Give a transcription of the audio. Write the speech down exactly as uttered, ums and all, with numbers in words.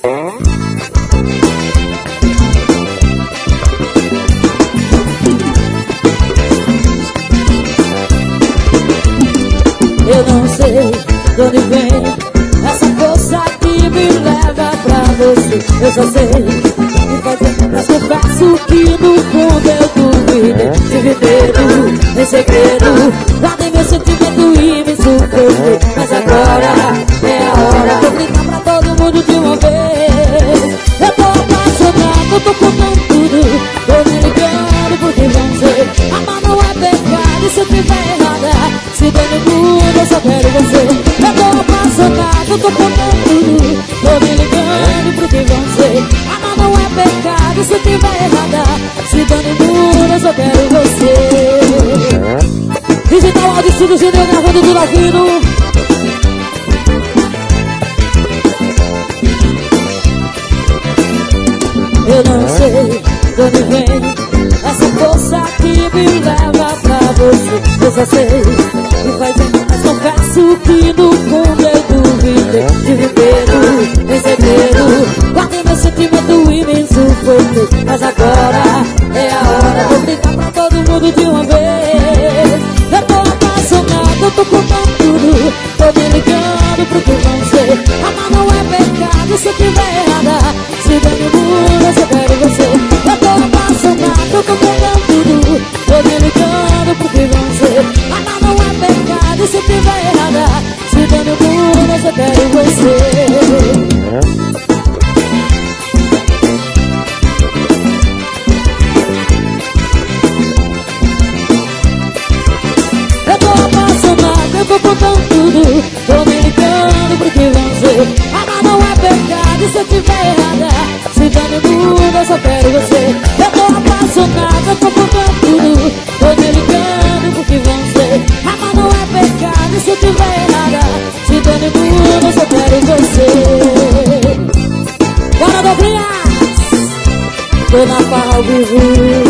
Eu não sei de onde vem essa força que me leva pra você. Eu só sei que fazer, mas confesso que no fundo eu duvidei de viver em segredo. Guardei meu sentimento e me sufoquei, mas agora é a hora de eu gritar pra todo mundo de uma vez. Eu tô apaixonado, tô contando tudo, tô me ligando porque vão ser. Amar não é pecado, se eu tiver errada, se der no mundo eu só quero você. Eu tô apaixonado, tô contando tudo, tô me ligando porque vão ser. Amar não é pecado, se eu tiver errada, se der no mundo eu só quero você. Digital Audio Studio Gênio gravando do Lavino. Eu não sei de onde vem essa força que me leva pra você. Eu só sei que faz bem, mas confesso que no fundo eu duvidei de viver em segredo. Guardei meu sentimento e me sufoquei, mas agora é a hora de eu gritar pra todo mundo de uma vez. Eu tô apaixonado, eu tô contando tudo, tô me ligando pro que vão ser. Amar não é pecado, se eu tiver errada, se der no mundo eu só quero você. Eu tô apaixonado, eu tô contando tudo, tô me ligando pro que vão ser. Amar não é pecado, se eu tiver errada, se der no mundo eu só quero você. Eu tô apaixonado, eu tô contando tudo, tô me ligando pro que vão ser. Amar não é pecado, se eu tiver errada, se der no mundo eu só quero você. Eu tô apaixonado, eu tô contando tudo, tô me ligando pro que vão ser. Amar não é pecado, se eu tiver errada, se der no mundo eu só quero você. Bora, Dobrinhas! Tô na farra ao vivo.